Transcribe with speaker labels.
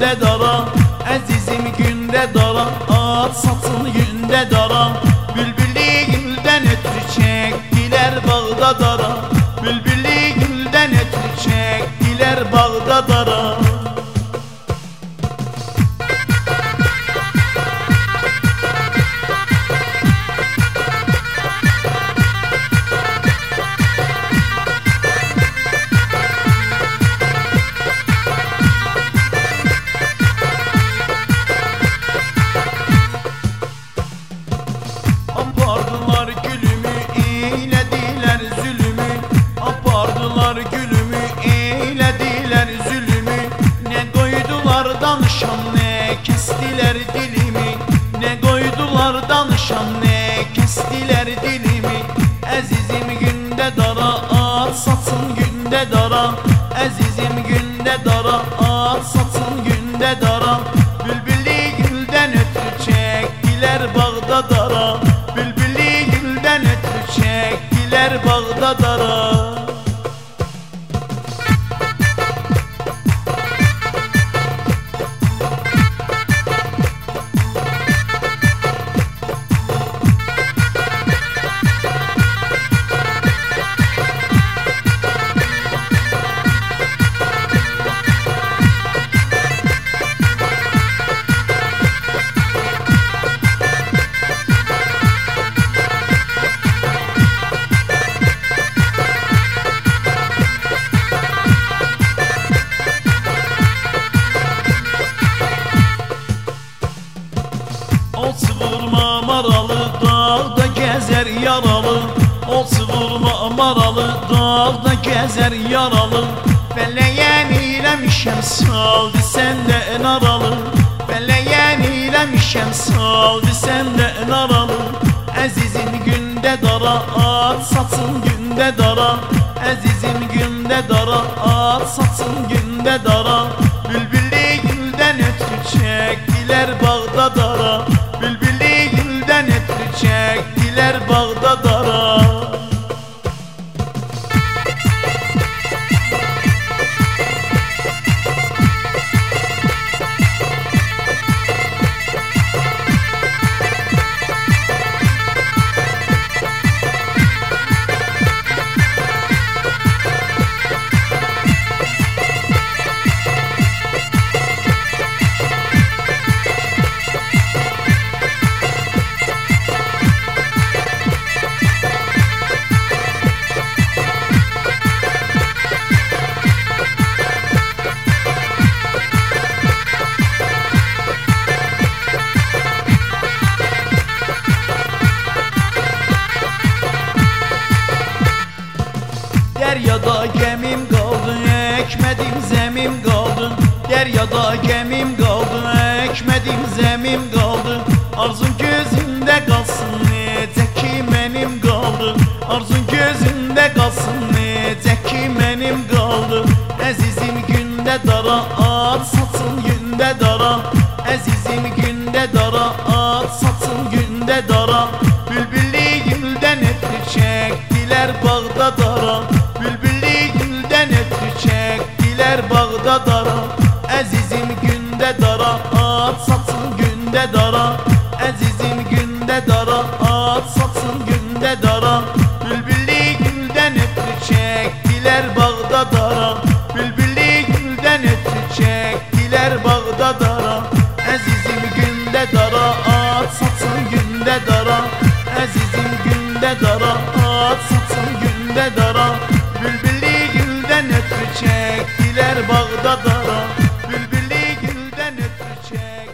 Speaker 1: günde dara, əzizim gündə dara, at saçın gündə dara. Bülbüllü güldən ötürü çəkdilər bağda dara, bülbüllü güldən ötürü çəkdilər bağda dara. Apardılar gülümü, eylediler zulümü. Apardılar gülümü, eylediler zulümü. Ne koydular danışan, ne kestiler dilimi. Ne koydular danışan, ne kestiler dilimi. Əzizim gündə dara, at saçın gündə dara. Əzizim gündə dara, at saçın gündə dara. Bülbüllü güldən ötürü çəkdilər bağda dara, bülbüllü güldən ötürü çəkdilər bağda dara. Olçu vurma maralı, dağda gəzər yaralı. Olçu vurma maralı, dağda gəzər yaralı. Fələyən eləmişəm saldı səndə naralı, fələyən eləmişəm saldı səndə naralı. Əzizim gündə dara, at saçın gündə dara. Əzizim gündə dara, at saçın gündə dara. Bülbüllü güldən ötürü çəkdilər bağda dara, bülbüllü güldən ötürü çəkdilər bağda dara. Deryada gemim qaldı, əkmədim zəmim qaldı. Deryada gemim qaldı, əkmədim zəmim qaldı. Arzun gözündə qalsın, necə ki mənim qaldı. Arzun gözündə qalsın, necə ki mənim qaldı. Əzizim gündə dara, at saçın gündə dara. Əzizim gündə dara, at saçın gündə dara. Bülbüllü güldən ötürü çəkdilər bağda dara, bülbüllü güldən ötürü çəkdilər bağda dara. Əzizim gündə dara, at saçın gündə dara. Əzizim gündə dara, at saçın gündə dara. Bülbüllü güldən ötürü çəkdilər bağda dara, bülbüllü güldən ötürü çəkdilər bağda dara. Əzizim gündə dara, at saçın gündə dara. Əzizim gündə dara, at saçın gündə dara. Bülbüllü güldən ötürü çəkdilər bağda dara, bülbüllü güldən ötürü çəkdilər.